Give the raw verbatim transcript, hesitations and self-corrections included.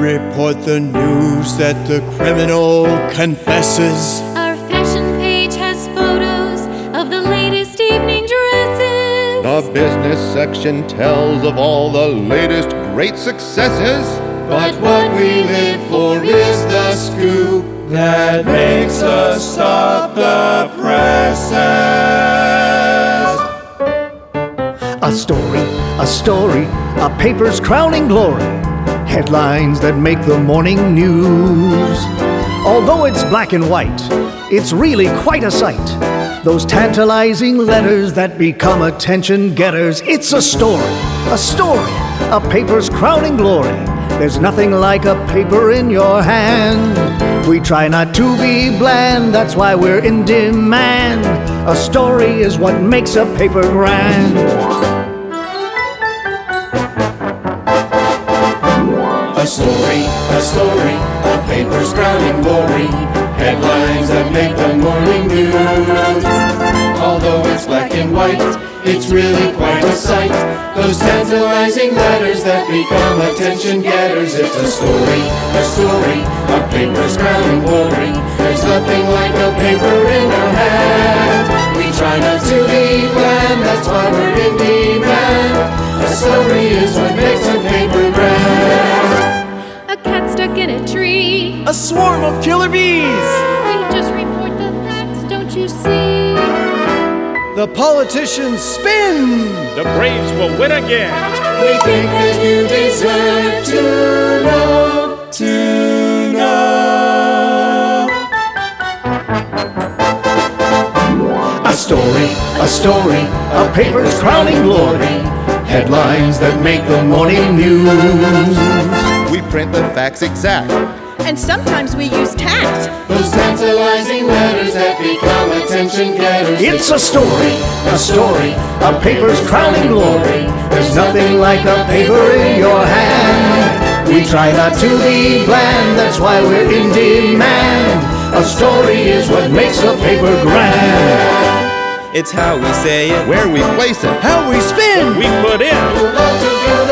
report the news that the criminal confesses. Our fashion page has photos of the latest evening dresses. The business section tells of all the latest great successes. But what we live for is the scoop that makes us stop the presses. A story, a story, a paper's crowning glory. Headlines that make the morning news. Although it's black and white, it's really quite a sight. Those tantalizing letters that become attention getters. It's a story, a story, a paper's crowning glory. There's nothing like a paper in your hand. We try not to be bland, that's why we're in demand. A story is what makes a paper grand. A story, a story, a paper's crowning glory. Headlines that make the morning news. Although it's black and white, it's really quite a sight. Those tantalizing letters that become attention getters. It's a story, a story, a paper's crowning glory. There's nothing like a paper in our hand. We try not to be bland, that's why we're in demand. A story is what makes a paper grand. A cat stuck in a tree. A swarm of killer bees. We just report the facts, don't you see? The politicians spin. The Braves will win again. We think that you deserve to know, to know. A story, a story, a paper's crowning glory. Headlines that make the morning news. We print the facts exact. And sometimes we use tact. Those tantalizing letters that become attention getters. It's a story, a story, a paper's crowning glory. There's nothing like a paper in your hand. We try not to be bland, that's why we're in demand. A story is what makes a paper grand. It's how we say it, Where we place it. how we spin. We put in. We'd love to do